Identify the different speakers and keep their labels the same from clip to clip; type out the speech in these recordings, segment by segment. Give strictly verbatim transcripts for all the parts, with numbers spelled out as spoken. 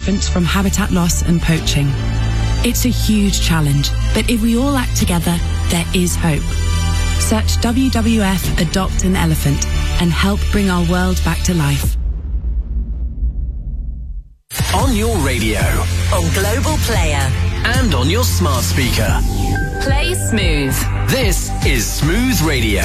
Speaker 1: elephants from habitat loss and poaching. It's a huge challenge, but if we all act together, there is hope. Search W W F Adopt an Elephant and help bring our world back to life.
Speaker 2: On your radio,
Speaker 3: on Global Player,
Speaker 2: and on your smart speaker.
Speaker 3: Play Smooth.
Speaker 2: This is Smooth Radio.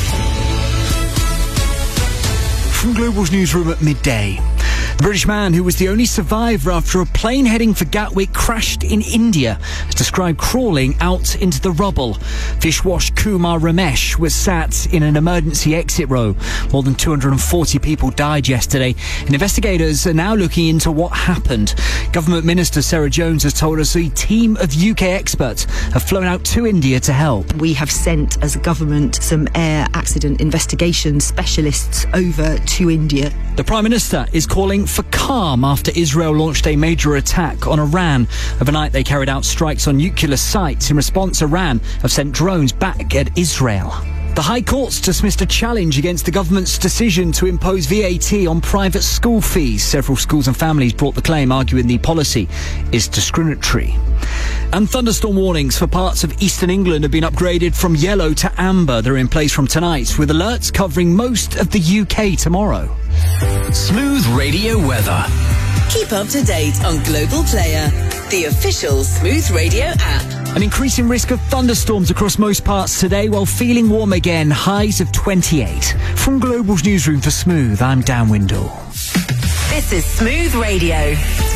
Speaker 4: From Global's newsroom at midday. The British man who was the only survivor after a plane heading for Gatwick crashed in India is described crawling out into the rubble. Vishwash Kumar Ramesh was sat in an emergency exit row. More than two hundred forty people died yesterday, and investigators are now looking into what happened. Government Minister Sarah Jones has told us a team of U K experts have flown out to India to help.
Speaker 5: We have sent, as a government, some air accident investigation specialists over to India.
Speaker 4: The Prime Minister is calling for calm after Israel launched a major attack on Iran. Overnight, they carried out strikes on nuclear sites. In response, Iran have sent drones back at Israel. The High Court's dismissed a challenge against the government's decision to impose V A T on private school fees. Several schools and families brought the claim, arguing the policy is discriminatory. And thunderstorm warnings for parts of eastern England have been upgraded from yellow to amber. They're in place from tonight, with alerts covering most of the U K tomorrow.
Speaker 2: Smooth Radio weather.
Speaker 3: Keep up to date on Global Player, the official Smooth Radio app.
Speaker 4: An increasing risk of thunderstorms across most parts today, while feeling warm again, highs of twenty-eight. From Global's newsroom for Smooth, I'm Dan Windle.
Speaker 3: This is Smooth Radio.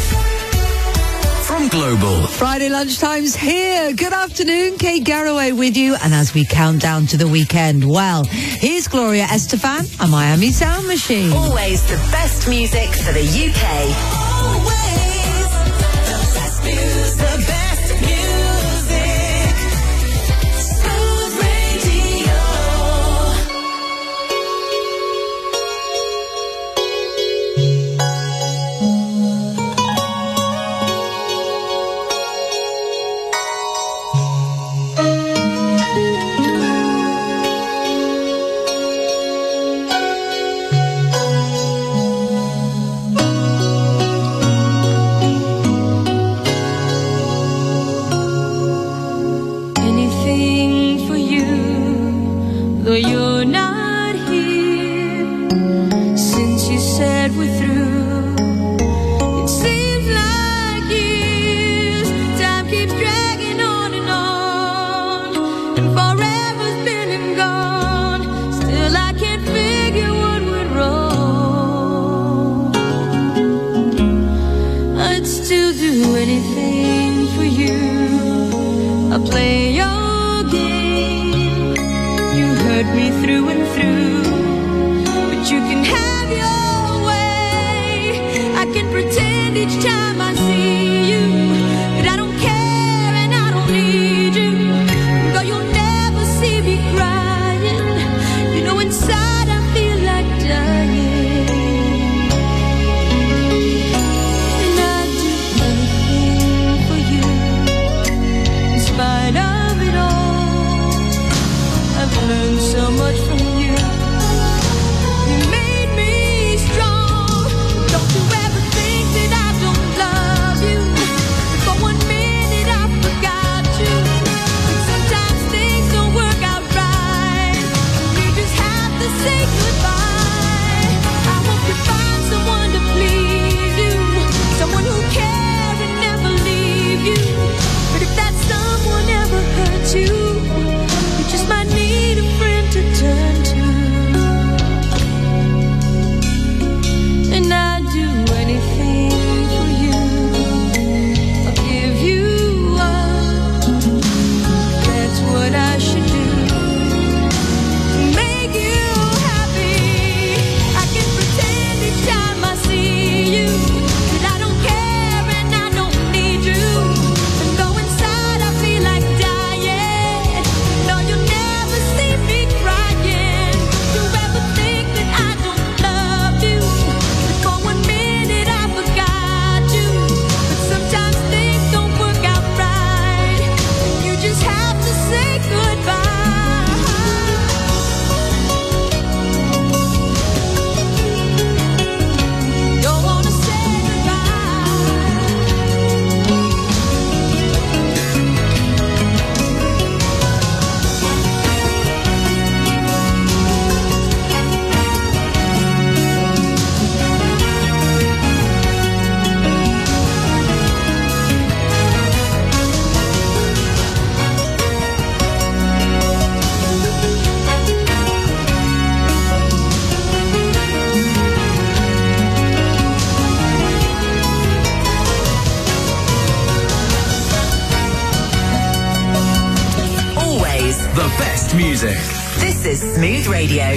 Speaker 2: From Global.
Speaker 6: Friday lunchtime's here. Good afternoon, Kate Garraway with you. And as we count down to the weekend, well, here's Gloria Estefan, a Miami Sound Machine.
Speaker 3: Always the best music for the U K. Always the best music. The best music. Smooth Radio.
Speaker 7: Don't you ever think that I don't love
Speaker 2: best music.
Speaker 3: This is Smooth Radio.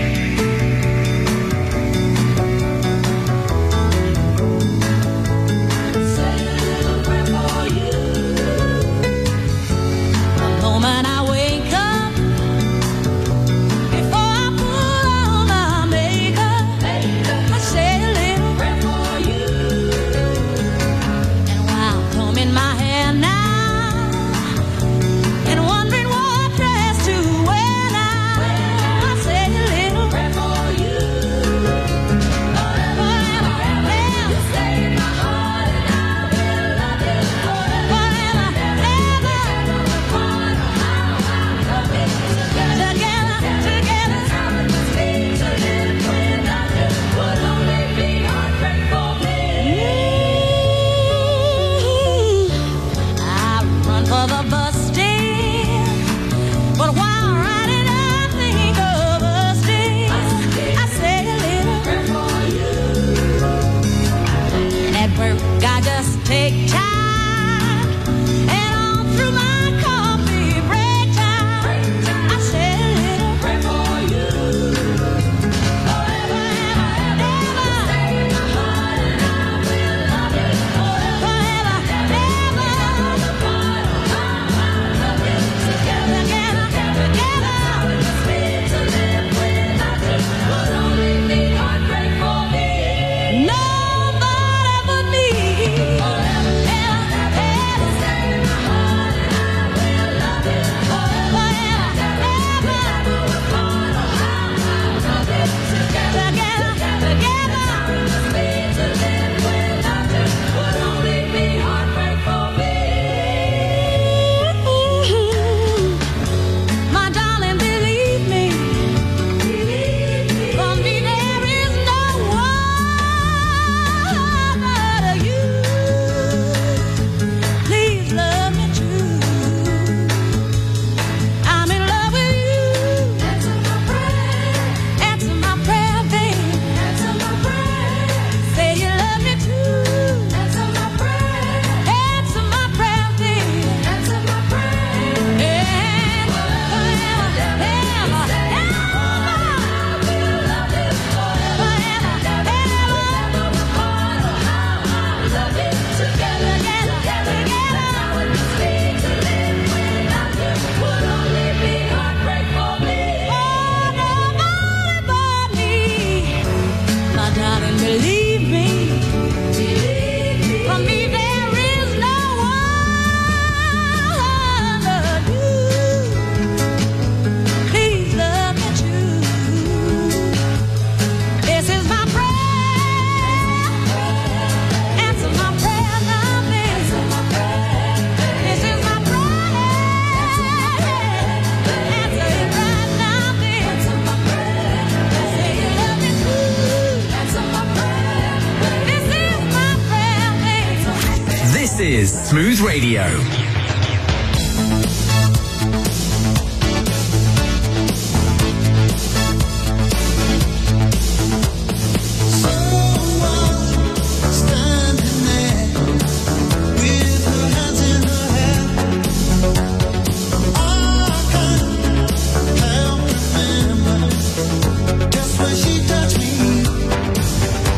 Speaker 2: This is Smooth Radio.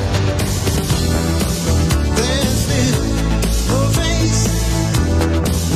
Speaker 7: There's still no face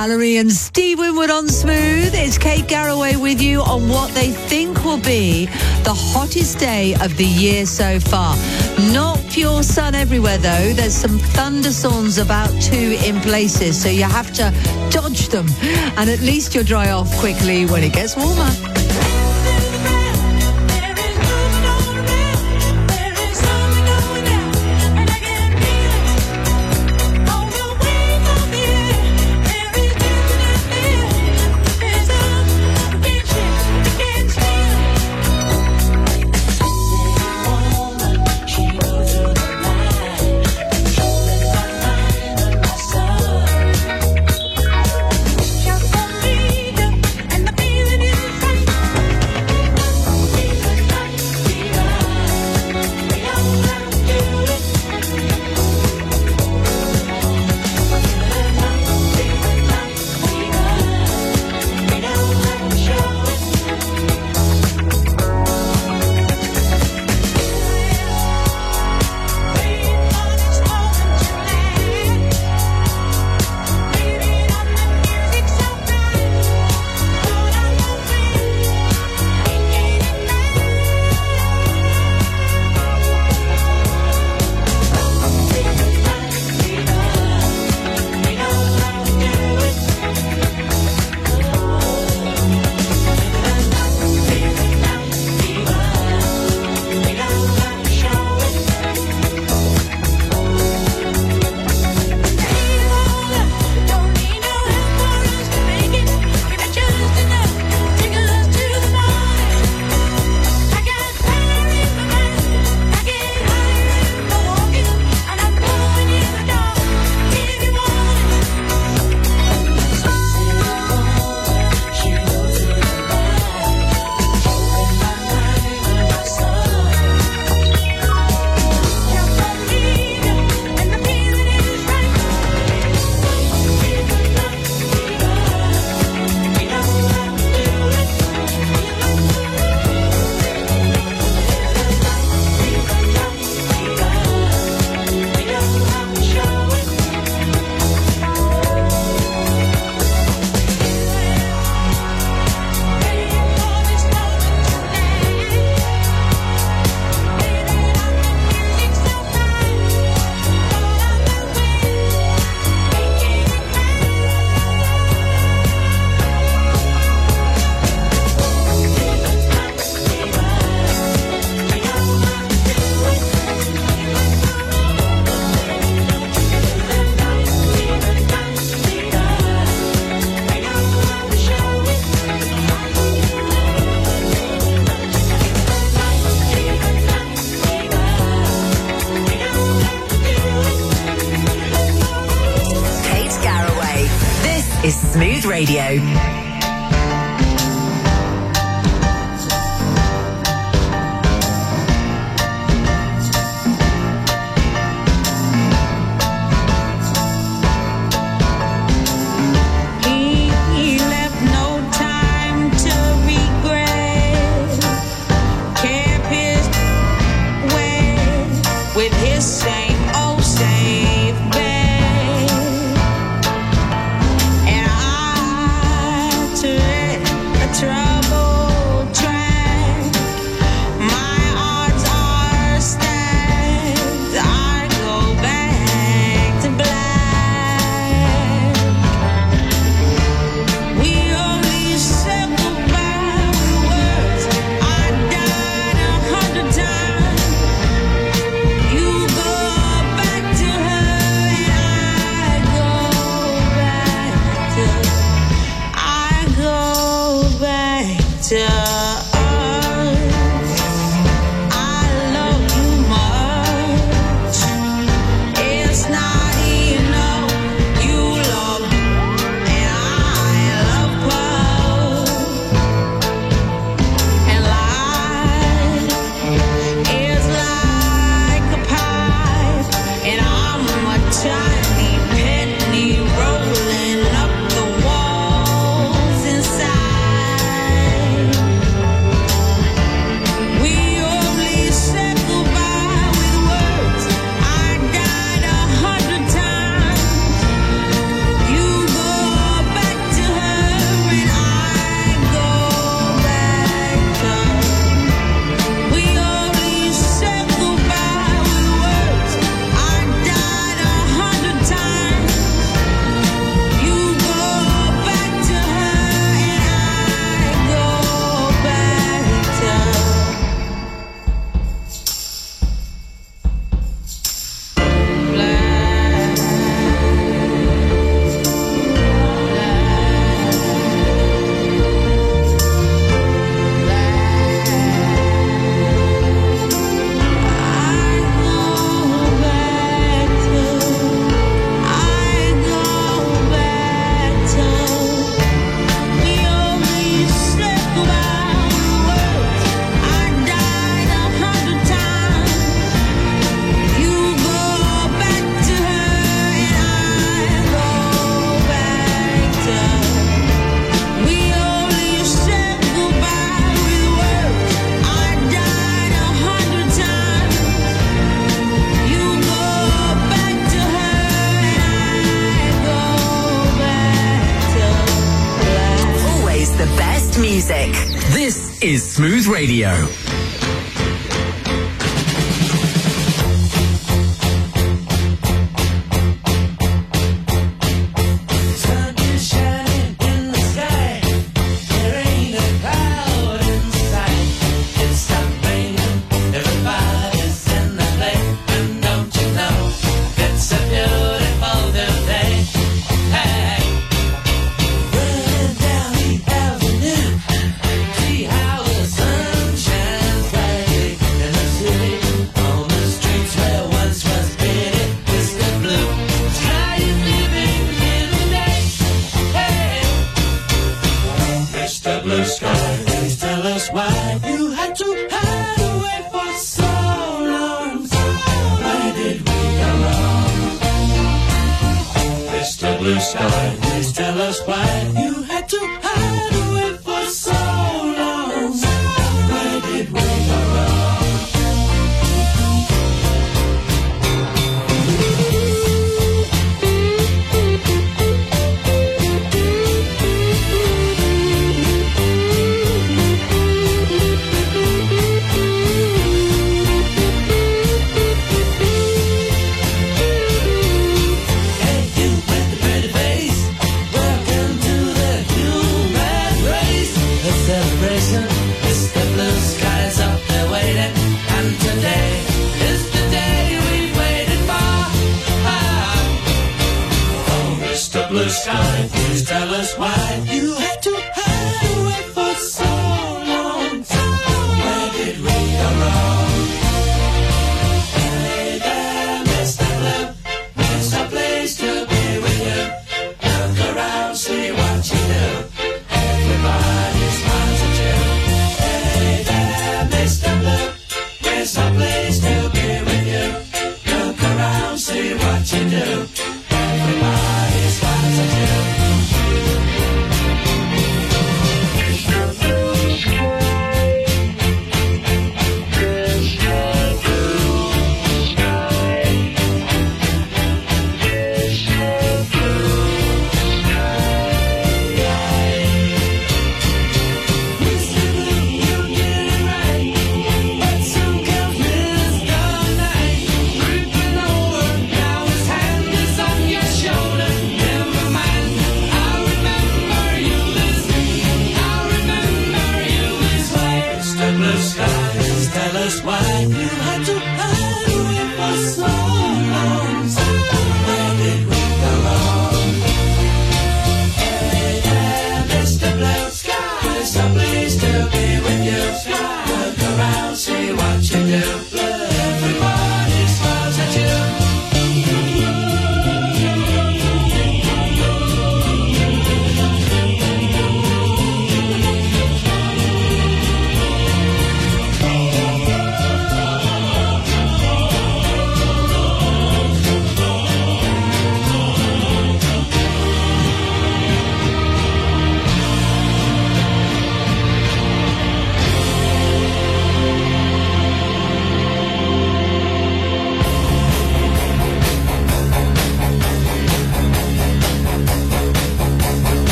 Speaker 6: Mallory and Steve Winwood on Smooth. It's Kate Garraway with you on what they think will be the hottest day of the year so far. Not pure sun everywhere though. There's some thunderstorms about too in places, so you have to dodge them. And at least you'll dry off quickly when it gets warmer.
Speaker 3: Smooth Radio.
Speaker 7: And I
Speaker 2: is Smooth Radio.
Speaker 3: Now his hand is on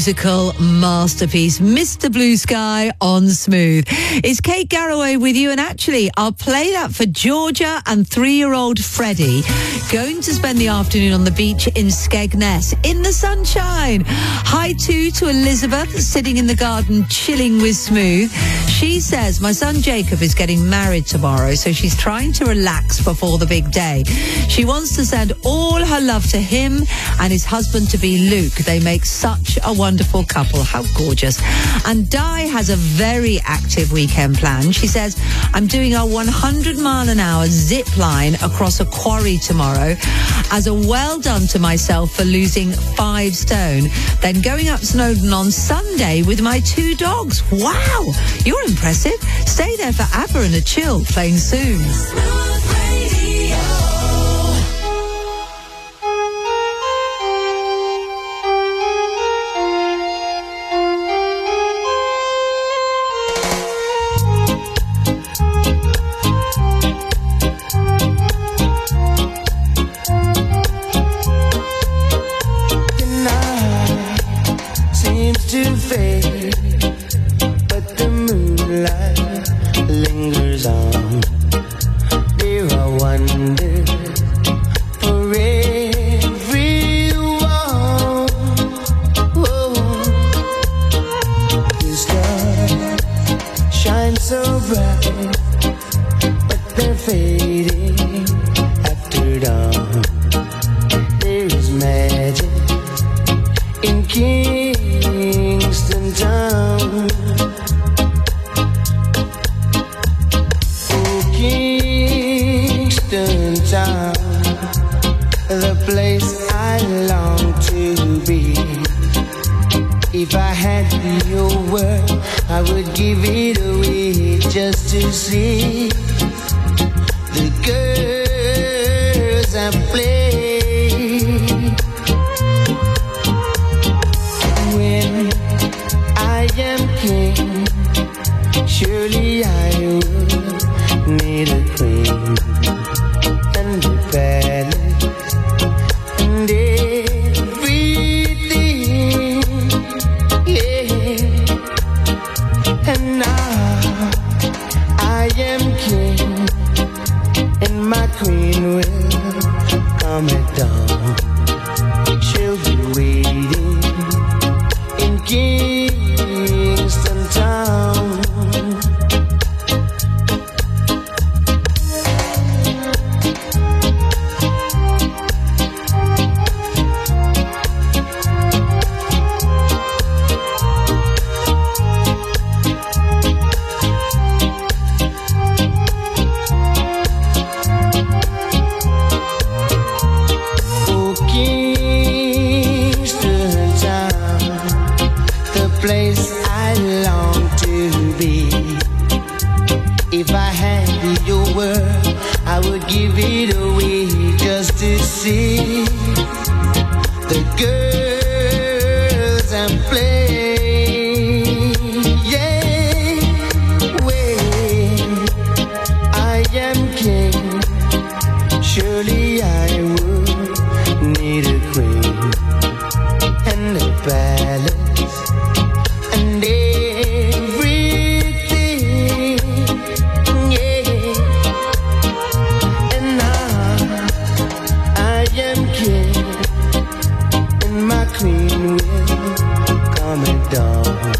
Speaker 6: musical masterpiece, Mister Blue Sky on Smooth. It's Kate Garraway with you, and actually I'll play that for Georgia and three-year-old Freddie, going to spend the afternoon on the beach in Skegness in the sunshine. Hi too to Elizabeth, sitting in the garden chilling with Smooth. She says, my son Jacob is getting married tomorrow, so she's trying to relax before the big day. She wants to send all her love to him and his husband-to-be Luke. They make such a wonderful couple. How gorgeous. And Di has a very active weekend plan. She says, I'm doing a one hundred mile an hour zip line across a quarry tomorrow as a well done to myself for losing five stone. Then going up Snowdon on Sunday with my two dogs. Wow, you're impressive. Stay there for ABBA and a chill, playing soon.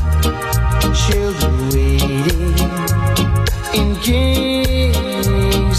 Speaker 7: She'll be waiting in Kingston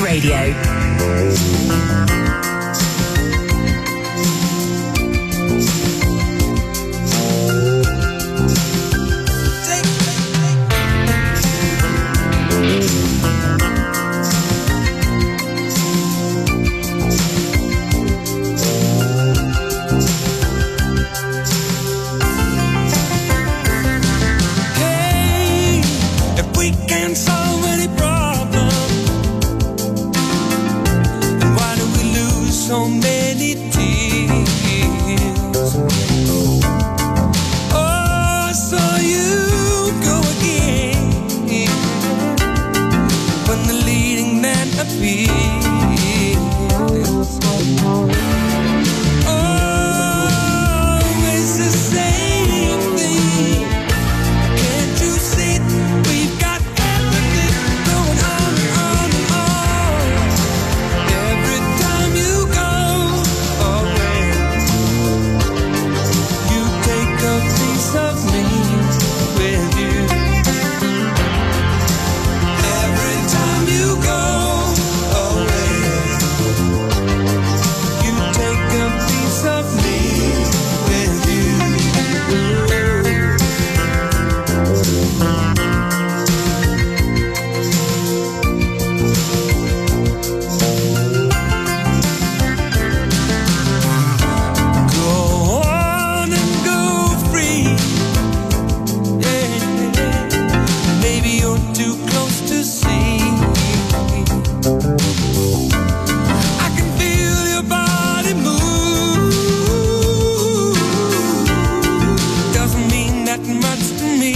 Speaker 3: Radio.
Speaker 7: So many tears. Oh, I saw you go again when the leading man appears. Oh, it's the same thing. Can't you see we've got everything going on and on and on? Every time you go of me with you. Every time you go away, you take a piece of me with you. Go on and go free. Maybe you're too close to see. I can feel your body move. Doesn't mean that much to me.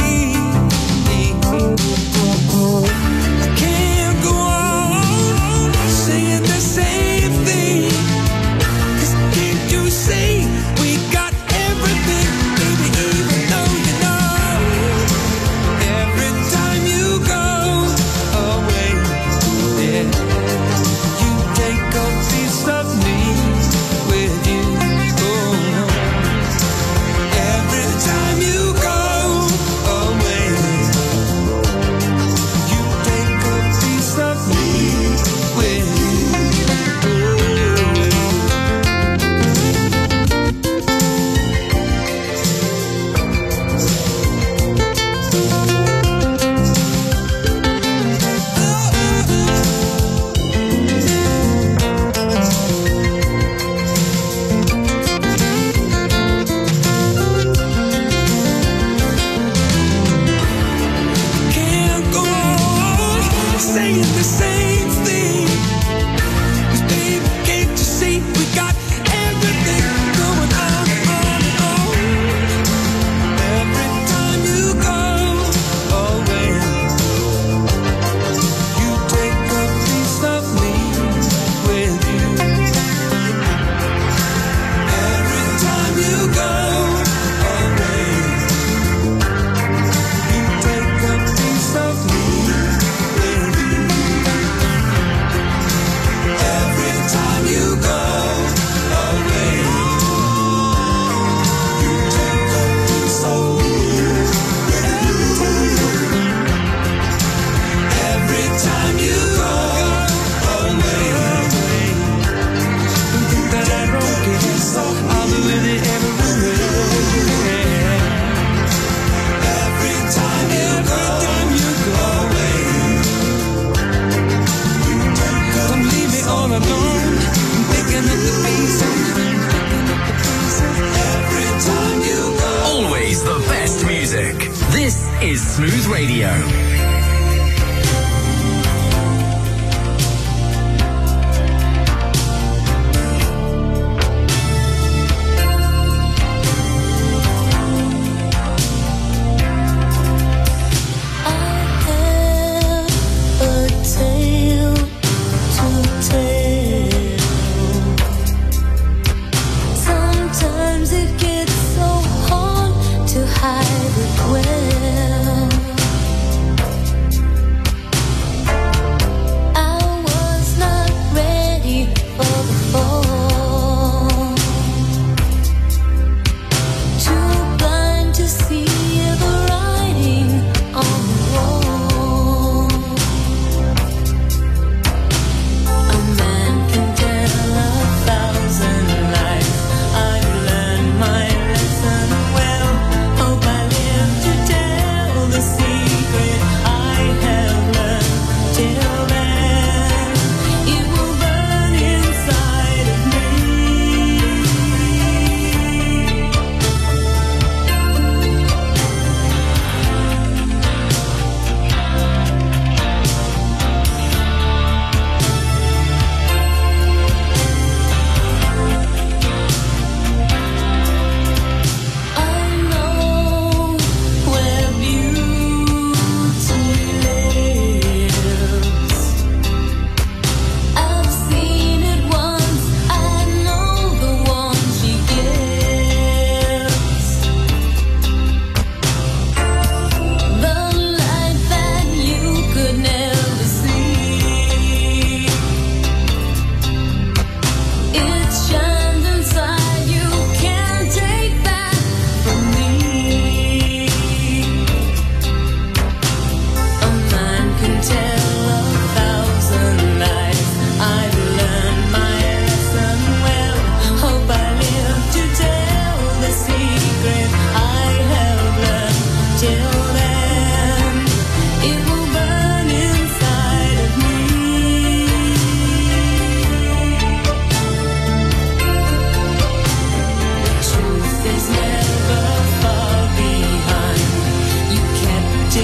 Speaker 7: I can't go on saying the same thing. 'Cause can't you see we got everything, baby, even though you know. Every time you go away, yeah, you take a piece of me with you. Oh, every time you go away, you take a piece of me with you. Can't go on saying the same thing. 'Cause baby, can't you see we got everything going on and on and on? Every time you go away, you take a piece of me with you. Every time you go away, you take a piece of me with you. Every time you go away, you take a piece of me with you. Every time you go away, don't think that I broke it, I'll be with it everywhere. Every time you go away, don't leave me all alone. I'm picking up the pieces. Every time you go.
Speaker 2: Always the best music. This is Smooth Radio.
Speaker 8: Sometimes it gets so hard to hide it well.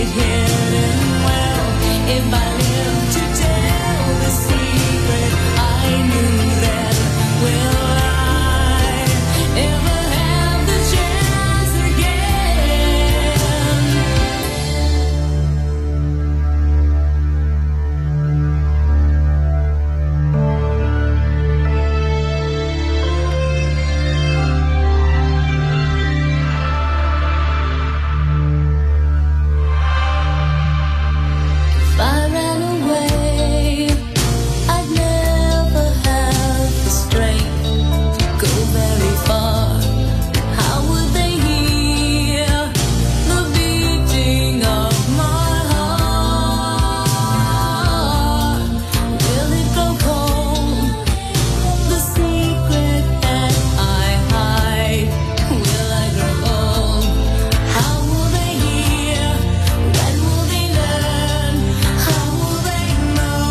Speaker 8: hidden well. If I live to tell the secret I knew then, will I ever have the chance again? If I ran away, I'd never have the strength to go very far. How would they hear the beating of my heart? Will it go cold, the secret that I hide? Will I grow old? How will they hear? When will they learn? How will they know?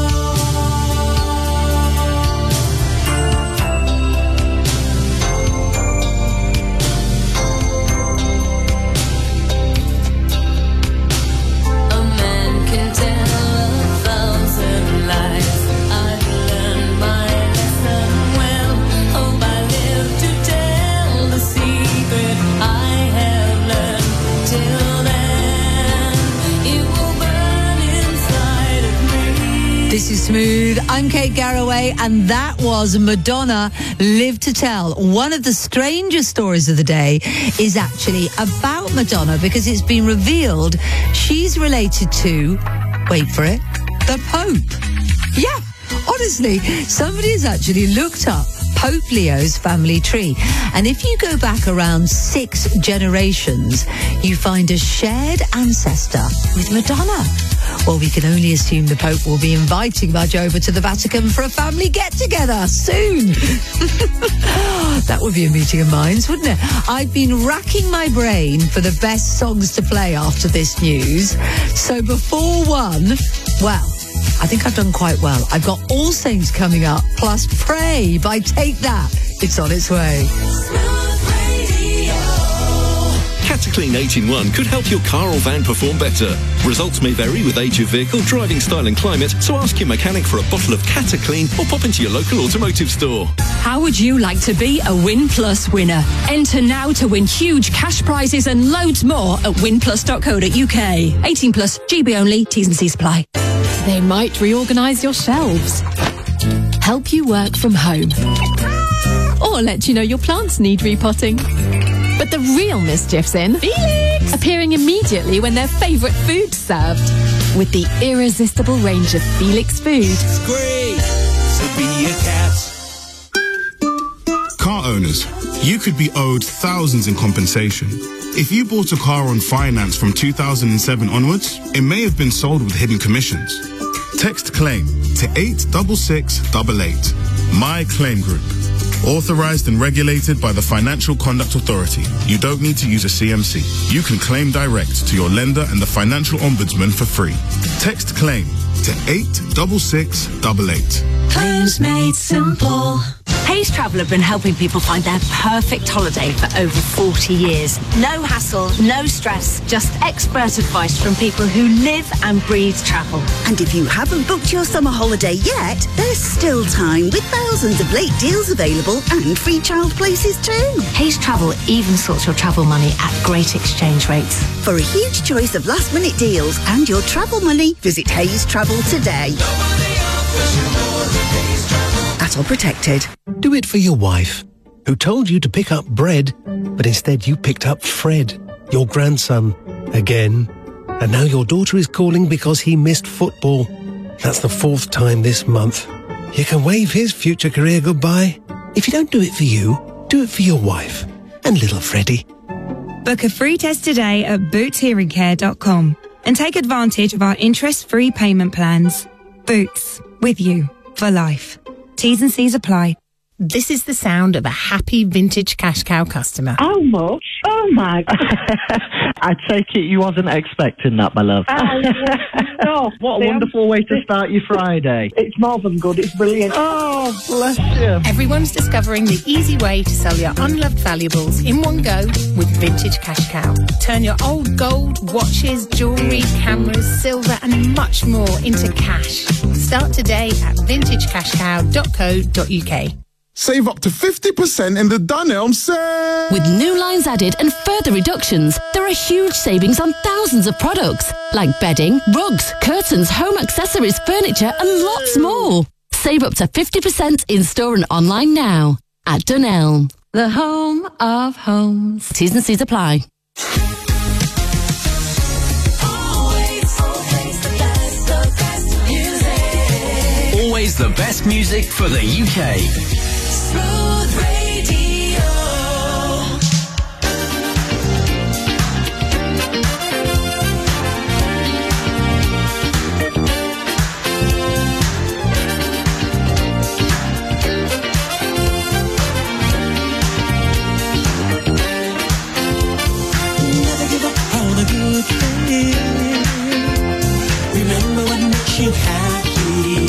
Speaker 8: A man can tell a thousand lies. I've learned my lesson well. Hope I live to tell the secret I have learned. Till then, it will burn inside of me.
Speaker 6: This is Smooth. I'm Kate Garraway, and that was Madonna, Live to Tell. One of the strangest stories of the day is actually about Madonna because it's been revealed she's related to, wait for it, the Pope. Yeah, honestly, somebody has actually looked up Pope Leo's family tree. And if you go back around six generations, you find a shared ancestor with Madonna. Well, we can only assume the Pope will be inviting Madge over to the Vatican for a family get-together soon. That would be a meeting of minds, wouldn't it? I've been racking my brain for the best songs to play after this news. So before one, well, I think I've done quite well. I've got All Saints coming up, plus Pray by Take That. It's on its way.
Speaker 9: Cataclean eight in one could help your car or van perform better. Results may vary with age of vehicle, driving style and climate, so ask your mechanic for a bottle of Cataclean or pop into your local automotive store.
Speaker 10: How would you like to be a Win Plus winner? Enter now to win huge cash prizes and loads more at win plus dot co dot uk. eighteen plus, G B only, T's and C's apply.
Speaker 11: They might reorganise your shelves, help you work from home, or let you know your plants need repotting. But the real mischief's in Felix, appearing immediately when their favourite food's served. With the irresistible range of Felix food.
Speaker 7: It's great to be a cat.
Speaker 12: Car owners, you could be owed thousands in compensation. If you bought a car on finance from two thousand seven onwards, it may have been sold with hidden commissions. Text claim to eight six six eight eight. My Claim Group. Authorized and regulated by the Financial Conduct Authority. You don't need to use a C M C. You can claim direct to your lender and the Financial Ombudsman for free. Text claim to eight six six eight eight.
Speaker 1: Claims made simple. Hayes Travel have been helping people find their perfect holiday for over forty years. No hassle, no stress, just expert advice from people who live and breathe travel.
Speaker 13: And if you haven't booked your summer holiday yet, there's still time with thousands of late deals available and free child places too.
Speaker 1: Hayes Travel even sorts your travel money at great exchange rates.
Speaker 13: For a huge choice of last minute deals and your travel money, visit Hayes Travel today. At all protected.
Speaker 14: Do it for your wife, who told you to pick up bread, but instead you picked up Fred, your grandson, again. And now your daughter is calling because he missed football. That's the fourth time this month. You can wave his future career goodbye. If you don't do it for you, do it for your wife and little Freddie.
Speaker 15: Book a free test today at boots hearing care dot com and take advantage of our interest-free payment plans. Boots, with you for life. T's and C's apply.
Speaker 16: This is the sound of a happy vintage cash cow customer.
Speaker 17: How much? Oh,
Speaker 16: Oh, my God.
Speaker 17: I take it you wasn't expecting that, my love.
Speaker 16: Uh, no.
Speaker 17: What a
Speaker 16: See,
Speaker 17: wonderful
Speaker 16: I'm-
Speaker 17: way to start your Friday.
Speaker 16: It's more than good. It's brilliant.
Speaker 17: Oh, bless you.
Speaker 18: Everyone's discovering the easy way to sell your unloved valuables in one go with Vintage Cash Cow. Turn your old gold, watches, jewellery, cameras, silver and much more into cash. Start today at vintage cash cow dot co dot uk.
Speaker 12: Save up to fifty percent in the Dunelm sale.
Speaker 19: With new lines added and further reductions, there are huge savings on thousands of products like bedding, rugs, curtains, home accessories, furniture and lots more. Save up to fifty percent in store and online now at Dunelm, the home of homes. T's and C's apply.
Speaker 2: Always the best music for the U K.
Speaker 3: Smooth Radio.
Speaker 7: Never give up on a good thing. Remember what makes you happy.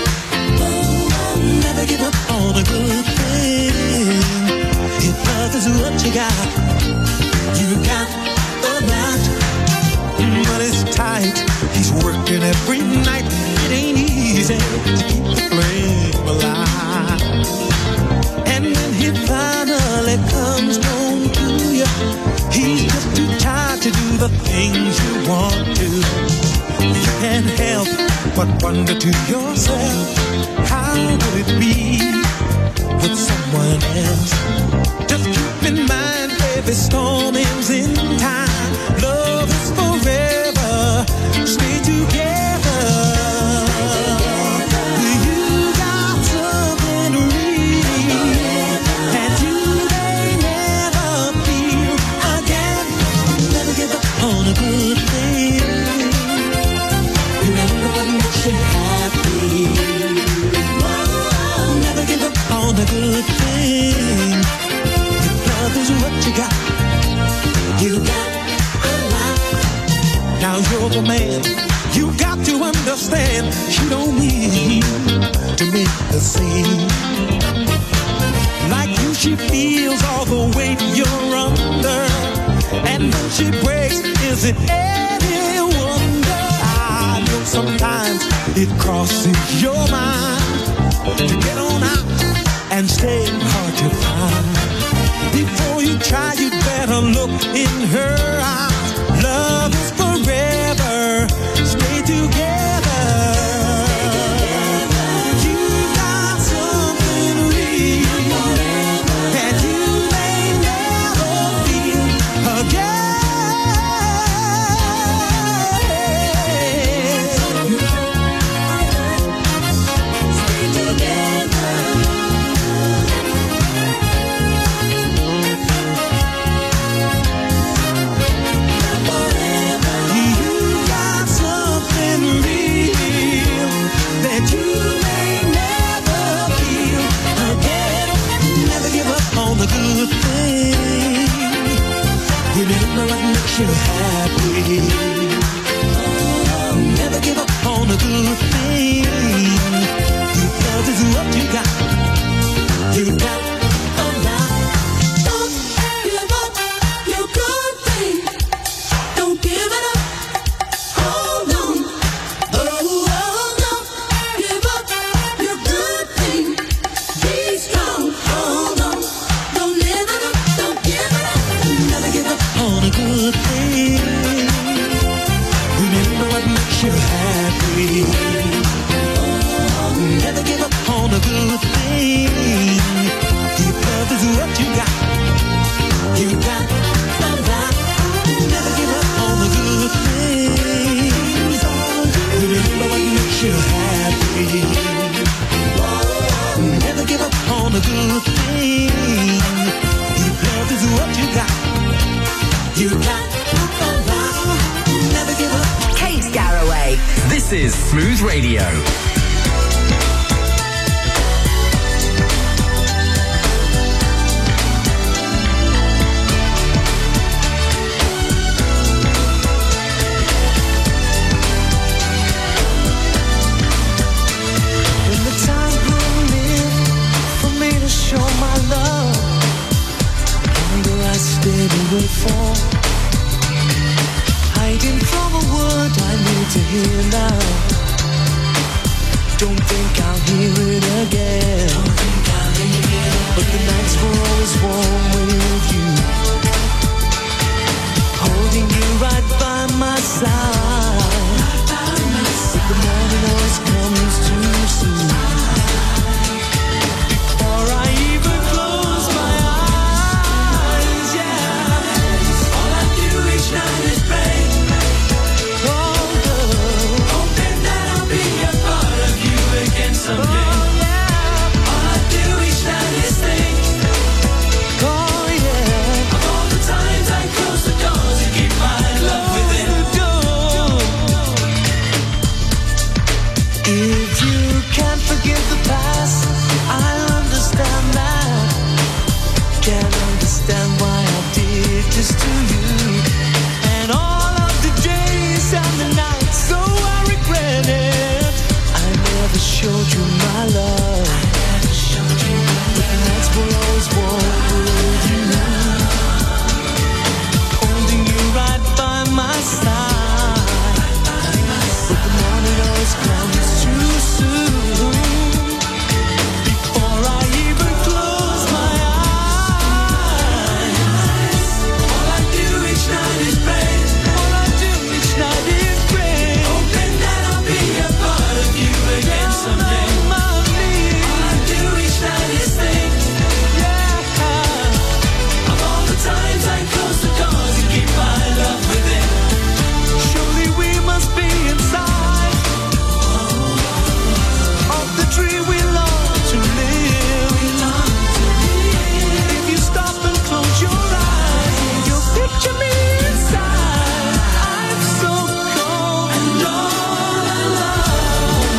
Speaker 7: Oh, never give up on a good thing. If love is what you got, you got a lot. But it's tight. He's working every night. It ain't easy to keep the flame alive. And when he finally comes home to you, he's just too tired to do the things you want to. You can't help but wonder to yourself, how would it be with someone else? Just keep in mind, every storm ends in time. Love is forever. Stay together. You got something real that you may never feel again. Never give up on a good thing. Remember what makes you happy. Oh, never give up on a good thing. If love is what you got, you got a lot. Now you're the man, you got to understand, you don't need to make the scene. Like you, she feels all the weight you're under. And when she breaks, is it any wonder? I know sometimes it crosses your mind to get on out and stay hard to find. Before you try, you better look in her eyes. Love is forever. Stay together. You got something real that you may never feel again. Stay together. The good thing. Remember what makes you happy. Oh, never give up on a good thing. If love is what you got, you got a lot. Don't give up your good thing. Don't give it up. Hold on. Oh, hold on. Give up your good thing. Be strong. Hold on. On a good thing. Remember what makes you happy. Oh, never give up on a good thing. If love is what you got, you got a lot. Never give up on a good thing. Remember what makes you happy. Oh, never give up on a good thing. If love is what you got, you got a lot. Never give up.
Speaker 2: Kate Garraway. This is Smooth Radio.
Speaker 7: wait for. Hiding from a word I need to hear now. Don't think I'll hear it again. Don't think I'll hear it again. But the nights were always warm with you, holding you right by my side. Right by my side. But the morning always comes too soon. Before I even close my eyes, yeah. All I do each night is pray. Oh, girl, hoping that I'll be a part of you again someday. Oh, yeah. All I do each night is think. Oh, yeah. Of all the times I close the door to keep my love within. If you can't forgive the past, I'll understand that. Can't understand why I did this to you. And all of the days and the nights, so I regret it. I never showed you my love. I never showed you my love. But the nights were always warm with you, holding you right by my side. But the morning always comes too soon. Before I even close my eyes, all I do each night is pray. All I do each night is pray, hoping that I'll be a part of you again someday. All I do each night is think, yeah, of all the times I close the door to keep my love within. Surely we must be inside of the tree we long to live. If you stop and close your eyes, you'll picture me inside. I'm so cold and all alone.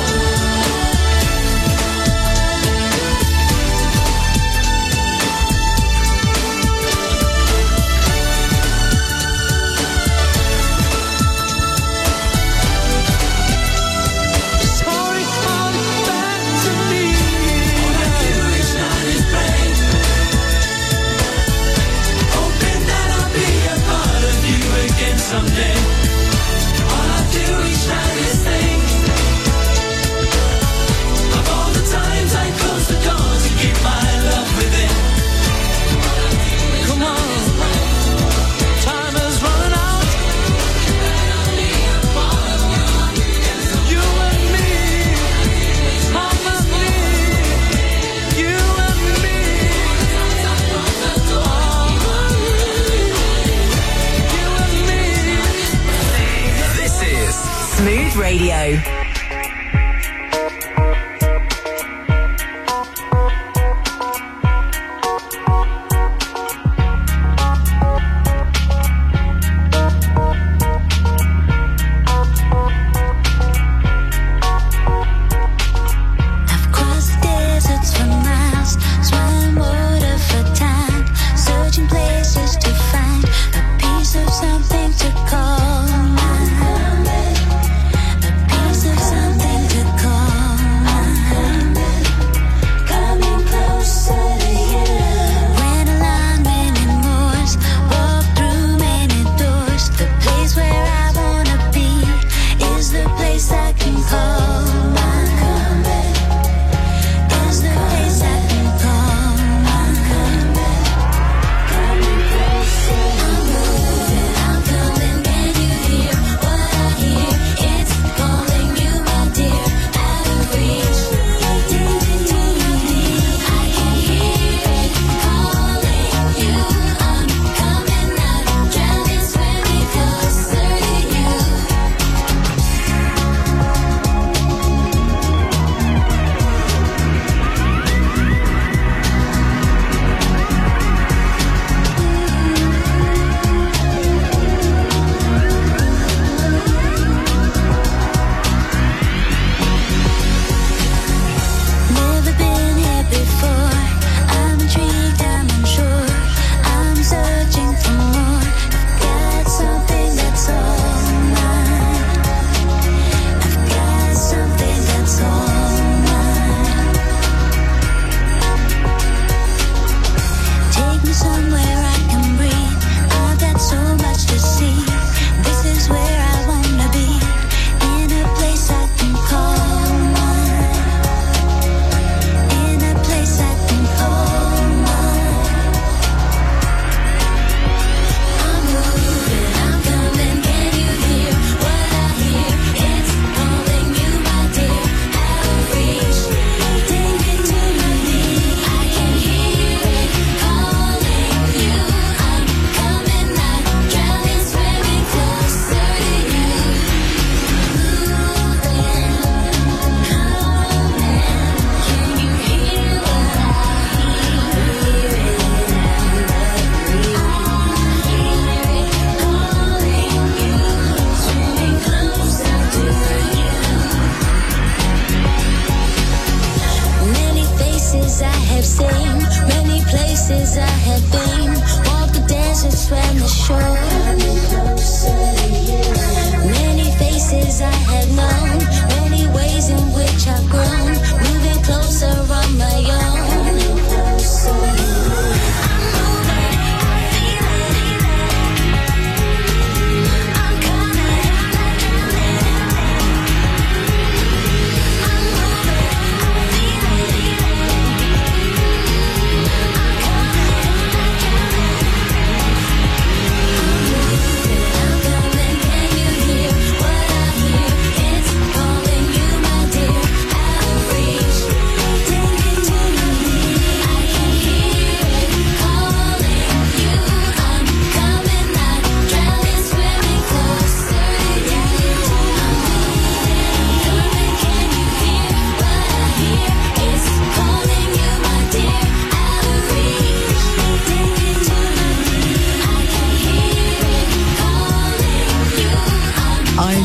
Speaker 7: Sorry, come back to me. All I do each night is pray, hoping that I'll be a part of you again someday. All I do each night is think of all the times I close the door to keep my love within. Come on, time is running out. You and me, harmony. You and me, you and me.
Speaker 2: This is
Speaker 3: Smooth Radio.
Speaker 8: I've crossed deserts for miles, swam water for time, searching places to find a piece of something to call mine. A piece of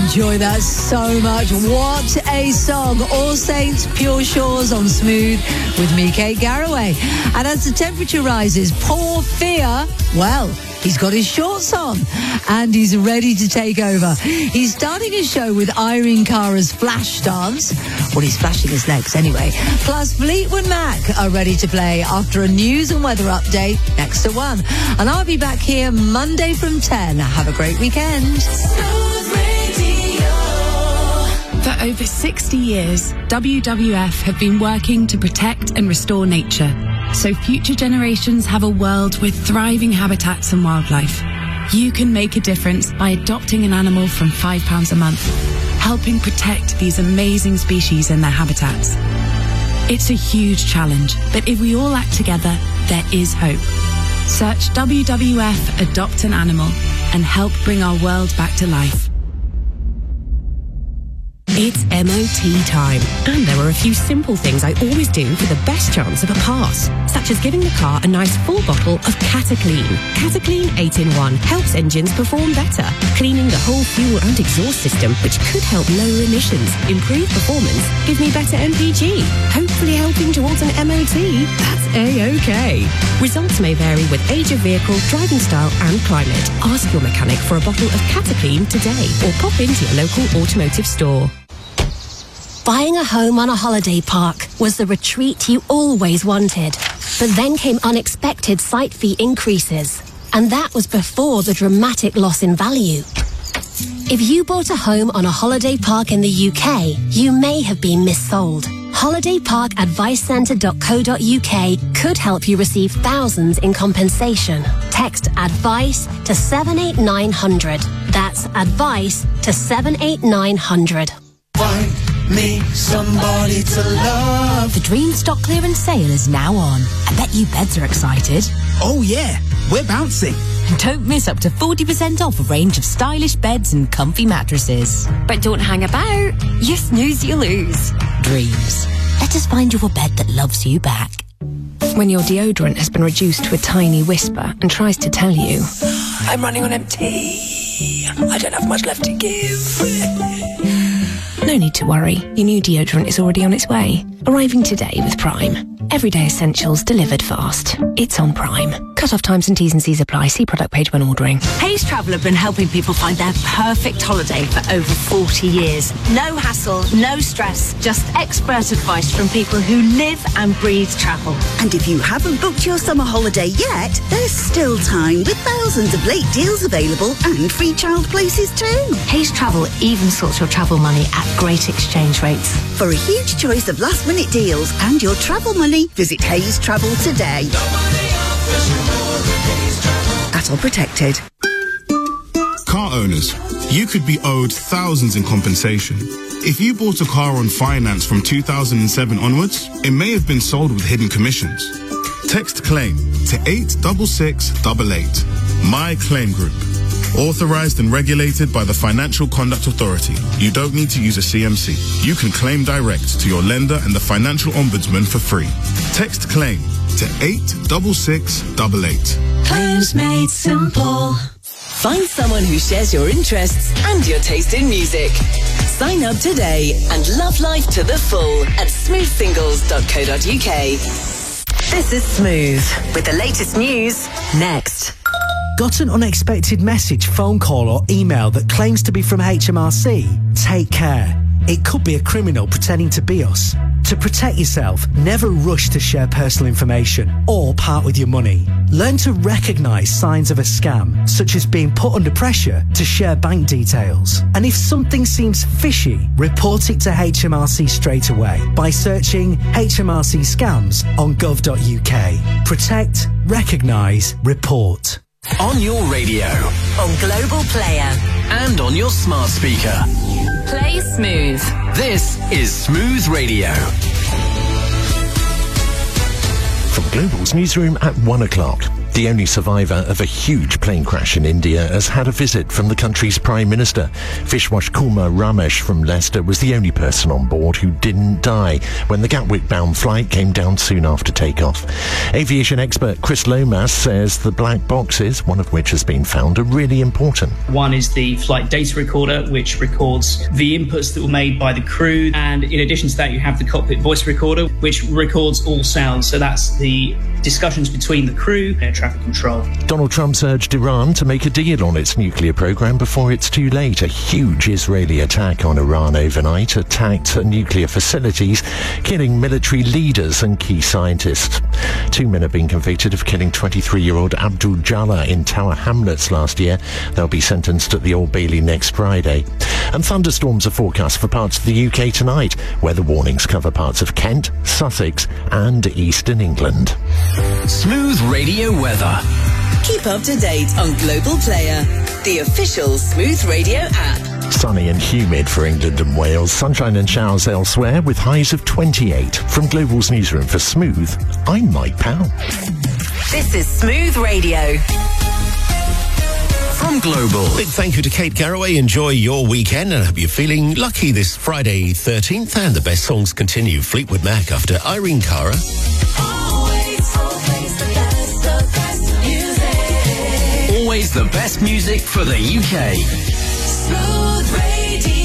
Speaker 6: enjoy that so much. What a song. All Saints, Pure Shores on Smooth with me, Kate Garraway. And as the temperature rises, poor Fear, well, he's got his shorts on and he's ready to take over. He's starting his show with Irene Cara's Flash Dance. Well, he's flashing his legs anyway. Plus, Fleetwood Mac are ready to play after a news and weather update next to one. And I'll be back here Monday from ten. Have a great weekend.
Speaker 1: For over sixty years, W W F have been working to protect and restore nature, so future generations have a world with thriving habitats and wildlife. You can make a difference by adopting an animal from five pounds a month, helping protect these amazing species and their habitats. It's a huge challenge, but if we all act together, there is hope. Search W W F Adopt an Animal and help bring our world back to life.
Speaker 20: It's M O T time, and there are a few simple things I always do for the best chance of a pass, such as giving the car a nice full bottle of Cataclean. Cataclean eight in one helps engines perform better, cleaning the whole fuel and exhaust system, which could help lower emissions, improve performance, give me better M P G, hopefully helping towards an M O T. That's A-OK. Results may vary with age of vehicle, driving style and climate. Ask your mechanic for a bottle of Cataclean today, or pop into your local automotive store.
Speaker 19: Buying a home on a holiday park was the retreat you always wanted. But then came unexpected site fee increases. And that was before the dramatic loss in value. If you bought a home on a holiday park in the U K, you may have been missold. holiday park advice centre dot co dot U K could help you receive thousands in compensation. Text ADVICE to seven eight nine hundred. That's ADVICE to seven eight nine hundred.
Speaker 7: Find me somebody to love.
Speaker 21: The Dream stock clearance sale is now on. I bet you beds are excited.
Speaker 22: Oh yeah, we're bouncing.
Speaker 21: Don't miss up to forty percent off a range of stylish beds and comfy mattresses.
Speaker 23: But don't hang about. You snooze, you lose.
Speaker 21: Dreams. Let us find you a bed that loves you back.
Speaker 20: When your deodorant has been reduced to a tiny whisper and tries to tell you,
Speaker 22: I'm running on empty. I don't have much left to give.
Speaker 20: No need to worry. Your new deodorant is already on its way. Arriving today with Prime. Everyday essentials delivered fast. It's on Prime. Cut-off times and T's and C's apply. See product page when ordering.
Speaker 24: Hays Travel have been helping people find their perfect holiday for over forty years. No hassle, no stress, just expert advice from people who live and breathe travel.
Speaker 13: And if you haven't booked your summer holiday yet, there's still time with thousands of late deals available and free child places too.
Speaker 24: Hays Travel even sorts your travel money at great exchange rates.
Speaker 13: For a huge choice of last-minute deals and your travel money, visit Hays Travel today. At all protected.
Speaker 12: Car owners, you could be owed thousands in compensation. If you bought a car on finance from two thousand seven onwards, it may have been sold with hidden commissions. Text CLAIM to eight six six eight eight. My Claim Group. Authorized and regulated by the Financial Conduct Authority. You don't need to use a C M C. You can claim direct to your lender and the Financial Ombudsman for free. Text CLAIM to eight six six eight eight.
Speaker 3: Claims made simple. Find someone who shares your interests and your taste in music. Sign up today and love life to the full at smooth singles dot co dot U K. This is Smooth with the latest news next.
Speaker 25: Got an unexpected message, phone call or email that claims to be from H M R C? Take care. It could be a criminal pretending to be us. To protect yourself, never rush to share personal information or part with your money. Learn to recognise signs of a scam, such as being put under pressure to share bank details. And if something seems fishy, report it to H M R C straight away by searching H M R C scams on gov dot U K. Protect, recognise, report.
Speaker 2: On your radio.
Speaker 3: On Global Player.
Speaker 2: And on your smart speaker.
Speaker 10: Play Smooth.
Speaker 2: This is Smooth Radio.
Speaker 26: From Global's newsroom at one o'clock.
Speaker 4: The only survivor of a huge plane crash in India has had a visit from the country's Prime Minister. Vishwas Kumar Ramesh from Leicester was the only person on board who didn't die when the Gatwick-bound flight came down soon after takeoff. Aviation expert Chris Lomas says the black boxes, one of which has been found, are really important.
Speaker 5: One is the flight data recorder, which records the inputs that were made by the crew. And in addition to that, you have the cockpit voice recorder, which records all sounds. So that's the discussions between the crew and air traffic control.
Speaker 4: Donald Trump's urged Iran to make a deal on its nuclear program before it's too late. A huge Israeli attack on Iran overnight attacked nuclear facilities, killing military leaders and key scientists. Two men have been convicted of killing twenty-three-year-old Abdul Jallah in Tower Hamlets last year. They'll be sentenced at the Old Bailey next Friday. And thunderstorms are forecast for parts of the U K tonight. Weather warnings cover parts of Kent, Sussex and eastern England.
Speaker 2: Smooth Radio weather.
Speaker 3: Keep up to date on Global Player, the official Smooth Radio app.
Speaker 4: Sunny and humid for England and Wales. Sunshine and showers elsewhere with highs of twenty-eight. From Global's newsroom for Smooth, I'm Mike Powell.
Speaker 3: This is Smooth Radio.
Speaker 2: From Global.
Speaker 9: Big thank you to Kate Garraway. Enjoy your weekend and I hope you're feeling lucky this Friday thirteenth. And the best songs continue. Fleetwood Mac after Irene Cara.
Speaker 2: Always, always the best, the best music. Always the best music for the U K.
Speaker 3: Smooth Radio.